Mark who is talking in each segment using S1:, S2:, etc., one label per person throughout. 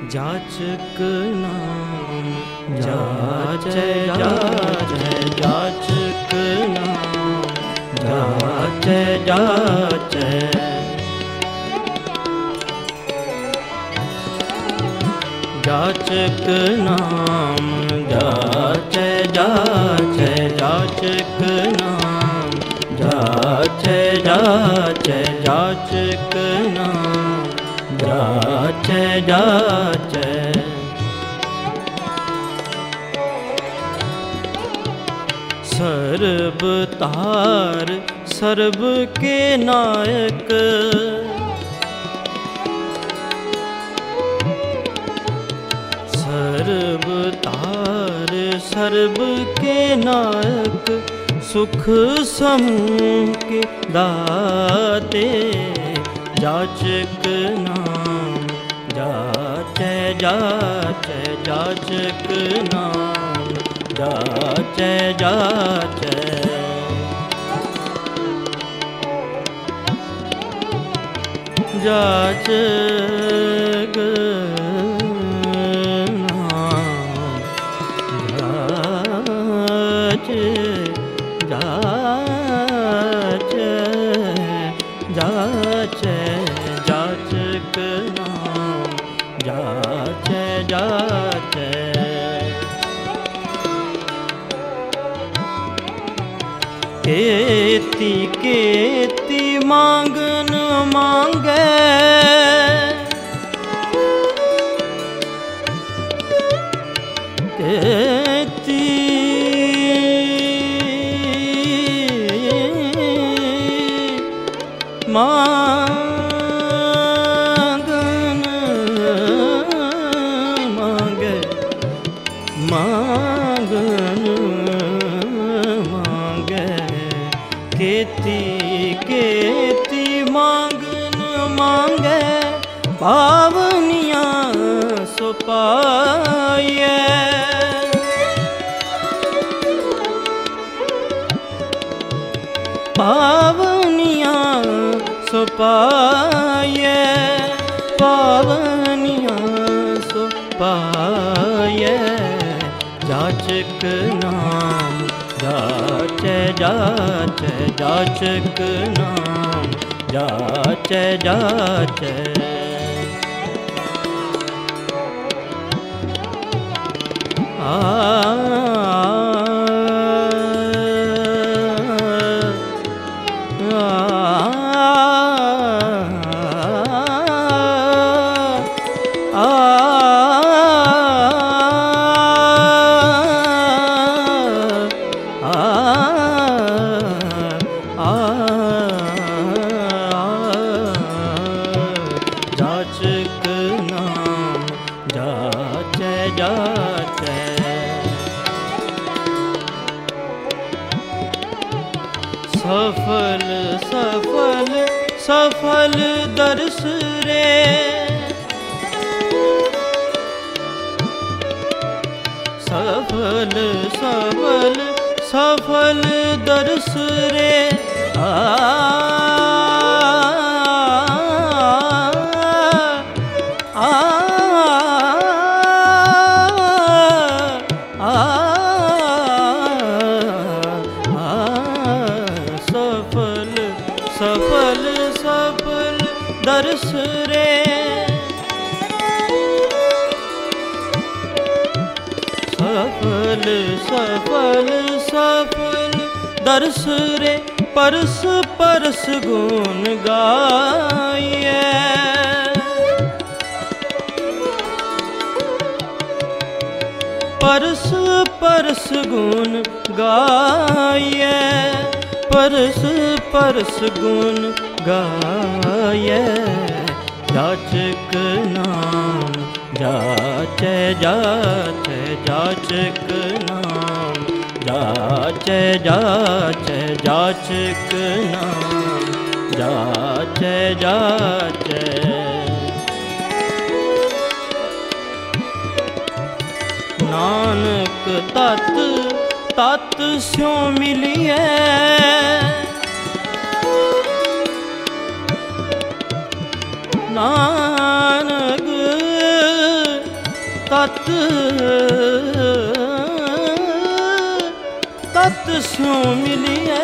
S1: जाचक नाम जाचै जाचै जाचक नाम जाचै जाचै जाचक नाम जाचै जाचै जाचक नाम जाचै जाचै जाचक नाम जाचै जाचै सर्ब तार सर्ब के नायक सर्ब तार सर्ब के नायक सुख समूह के दाते जाचक नाम जाचै जाचै जाचक नाम जाचै जाचै जाचक जाचै जाचक नाम जाचै जाचै केती केती मांगन मांगे केती मांगन मांगे मांगन मांगे केती केती मांगन मांगे पावनिया सो पाए पावनिया सो पाए पावनिया सो पाए जाचक नाम जाचै जाचै जाचक नाम जाचै जाचै जाचक नाम जाचै जाचै सफल सफल सफल दर्श रे सफल सफल सफल दर्श रे सफल सफल सफल दर्श रे सफल सफल सफल दर्श रे परस परस गुण गाए परस परस गुण गाए परस परस गुण गाए जाचक नाम जाचै जाचै जाचक नाम जाचै जाचै जाचक नाम जाचै जाचै नानक तत तत स्यों मिलिए नानक तत तत स्यों मिलिए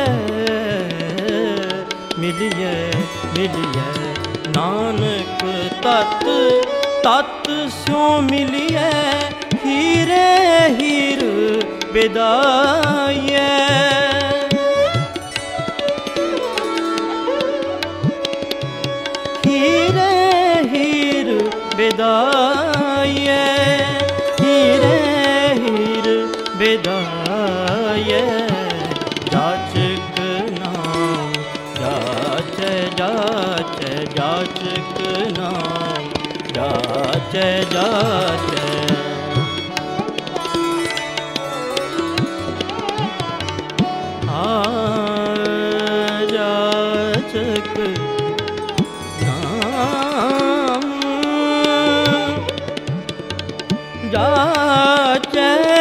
S1: मिलिए मिलिए नानक तत तत स्यों मिलिए हीरे हीर बेदाइए हीरे हीर बेदाइए हीरे हीर बेदाइए जाचक नाम जाच जाच जाचक नाम जाच जाच जाचक नाम जाच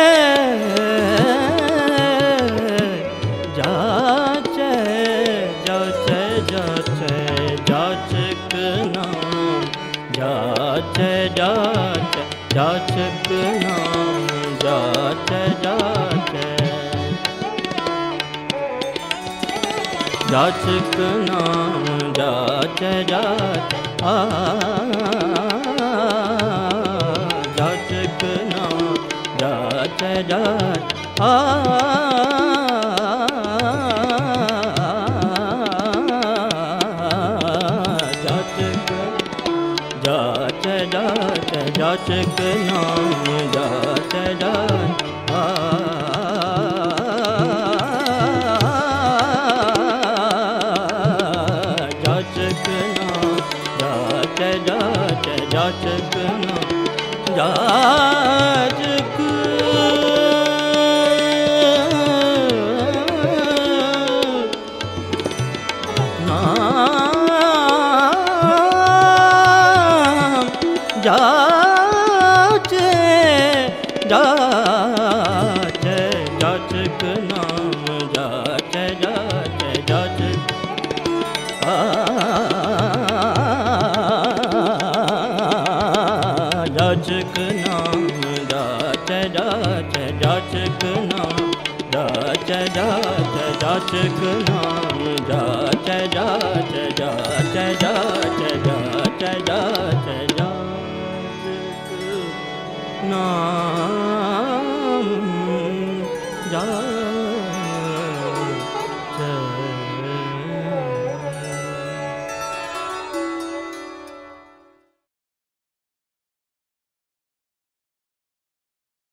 S1: जाच जाच जाच जाचक नाम जाच जाच जाचक नाम जाच जाच जाचक नाम जाच जाच जाचक नाम जाच जाच जाचक जाच जाच जाचक नाम जाच जाच जाचक नाम जाच जाच जाचक नाम जाचक नाम जाच जाच जाचक नाम जाच जाच जाचक जाचक नाम जाच जाच जाचक नाम जाच जाच जाचक नाम जाच जाच जाच जाच जाच जाच जाचक नाम जाच